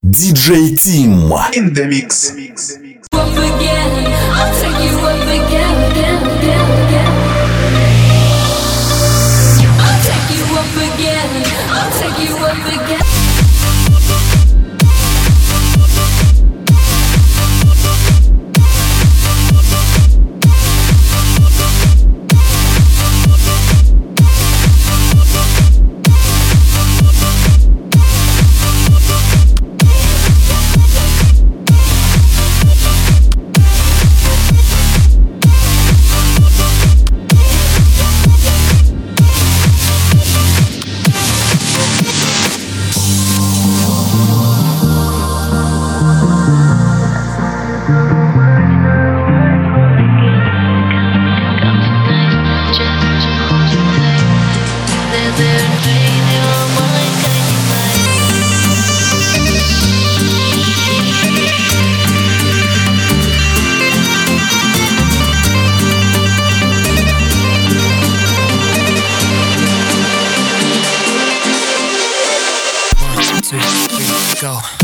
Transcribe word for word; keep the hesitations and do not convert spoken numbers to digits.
ди джей Team In the mix. Up again, I'll take you up again, again, again, again. I'll take you up again, I'll take you up again. Two, three, go.